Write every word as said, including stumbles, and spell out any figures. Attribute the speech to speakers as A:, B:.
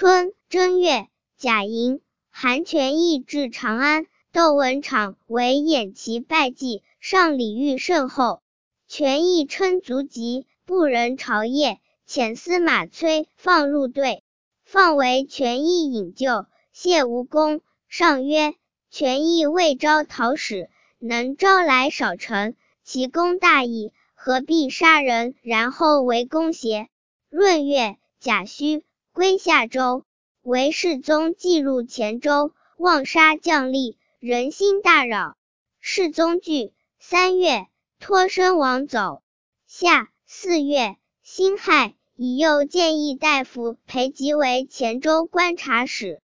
A: 春正月，甲寅，韩全义至长安，窦文场为偃旗拜祭，上礼遇甚厚。全义称足疾，不仁朝谒，遣司马崔放入队，放为全义引咎，谢无功。上曰：全义未招讨使，能招来少臣，其功大矣，何必杀人然后为公邪？闰月，甲戌，归下州。韦世宗既入黔州，妄杀将吏，人心大扰。世宗惧，三月，脱身亡走。夏四月，辛亥，以右谏议大夫裴吉为黔州观察使。